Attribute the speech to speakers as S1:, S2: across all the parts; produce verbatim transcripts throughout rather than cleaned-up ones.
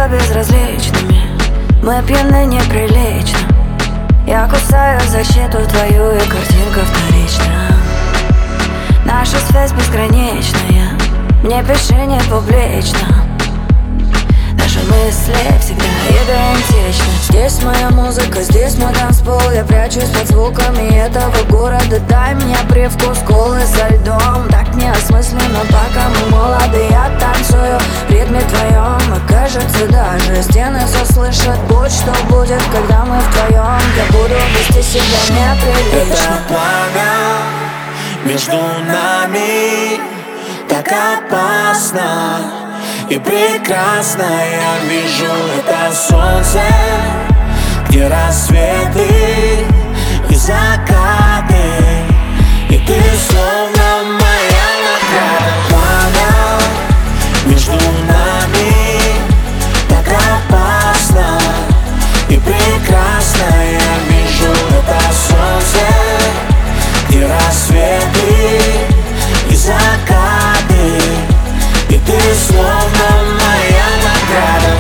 S1: чувства безразличными. Мы пьяны неприлично. Я кусаю защиту твою, и картинка вторична. Наша связь безграничная. Мне пиши не публично. Наши мысли всегда идентичны. Здесь моя музыка, здесь мой танцпол. Я прячусь под звуками этого города. Дай мне привкус колы со льдом. Так неосмысленно, пока мы молоды. Я танцую в ритме твоем. И кажется, даже стены заслышат. Будь что будет, когда мы вдвоем. Я буду вести себя неприлично.
S2: Это пламя между нами так опасно и прекрасно. Я вижу это солнце, где рассветы и закаты, и ты словно моя награда. Пламя между нами так опасно и прекрасно. Я вижу это солнце, где рассветы и закаты, и ты словно моя награда.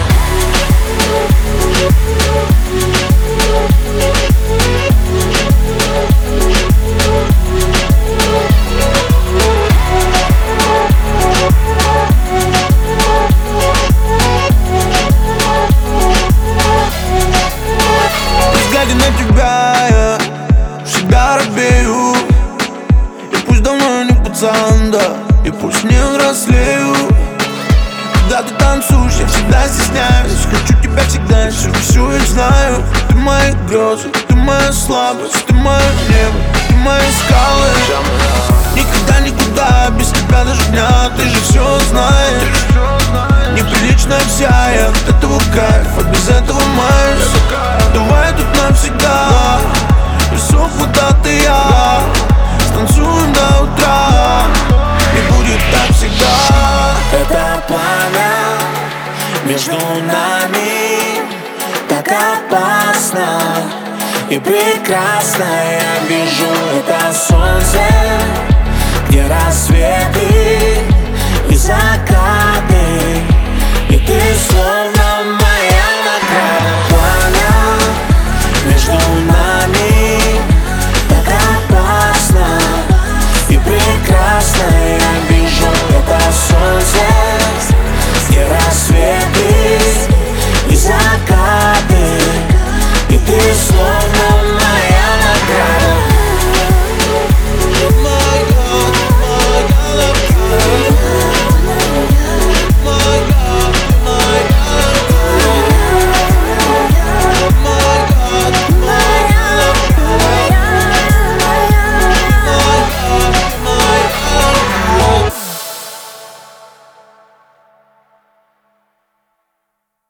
S3: Глядя на тебя, я всегда робею. И пусть давно не пацан, да, и пусть не взрослею. Когда ты танцуешь, я всегда стесняюсь. Хочу тебя всегда, всю, всю их знаю. Ты мои грезы, ты моя слабость, ты мое небо, ты мои скалы. Никогда никуда без тебя даже дня, ты же все знаешь. Неприличная вся, я от этого кайф, а без этого майс. Давай тут навсегда, песок, вода, ты и я. Станцуем до утра, и будет так всегда.
S2: Это пламя между нами так опасно и прекрасно. Я вижу это солнце,